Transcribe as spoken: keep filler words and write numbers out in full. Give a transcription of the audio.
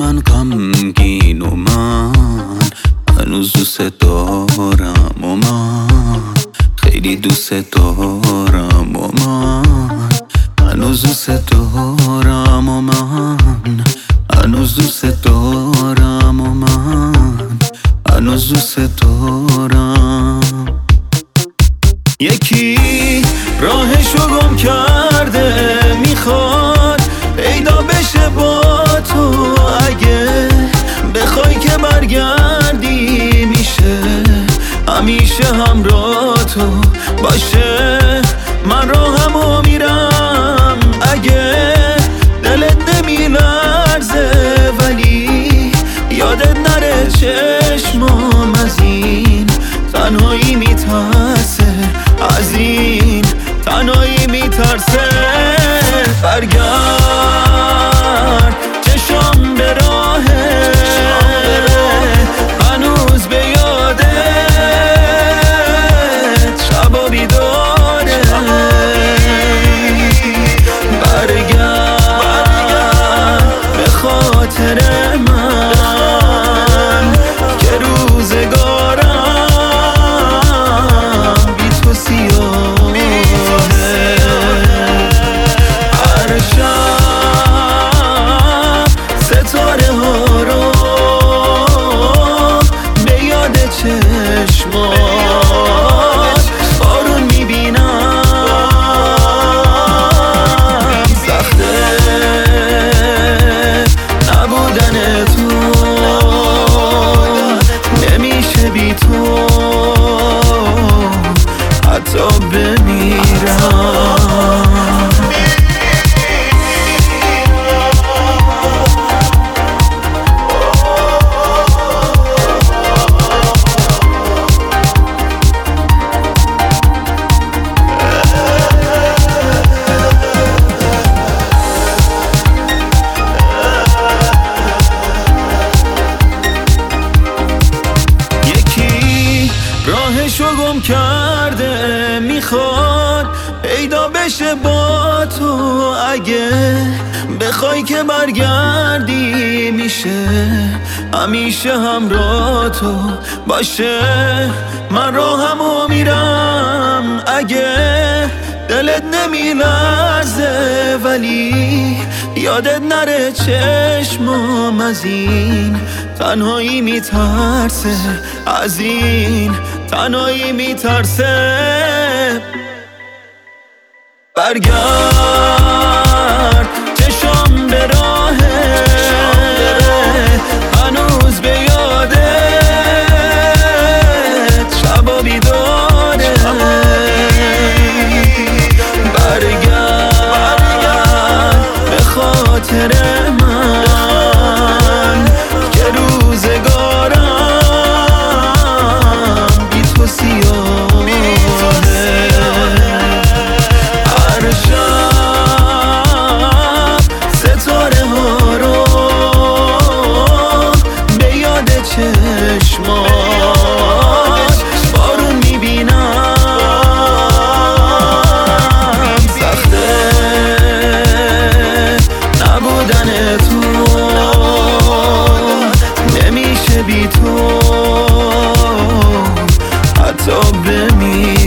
من غمگین و من هنوز دوست دارم و من خیلی دوست دارم و من هنوز دوست دارم و من هنوز دوست دارم و من هنوز دوست دارم. یکی راهشو گم کرده میخواد پیدا بشه با تو، اگه بخوای که برگردی میشه همیشه همراه تو باشه. من راهمو میرم اگه دلت نمیلرزه، ولی یادت نره چشمام از این تنهایی میترسه، از این تنهایی میترسه. برگرد چشم به راهه، هنوز به یادت شبا بیداره. برگرد به خاطر من که روزگارم بی تو سیاهه. هر شب ستاره ها رو به یاد چشمات بارون میبینم. سخته نبودن تو، نمیشه بی تو حتی بمیرم. راهشو گم کرده میخواد پیدا بشه با تو، اگه بخوای که برگردی میشه همیشه همراه تو باشه. من راهمو میرم اگه دلت نمیلرزه، ولی یادت نره چشمام از این تنهایی میترسه، از این تنهایی میترسه. برگرد چشم به راهه، هنوز به یادت شبا بیداره. برگرد به خاطر من که روزگارم بی تو سیاهه. هر شب ستاره ها رو به یاد چشمات بارون میبینم. سخته نبودن تو، نمیشه بی تو حتی بمیرم.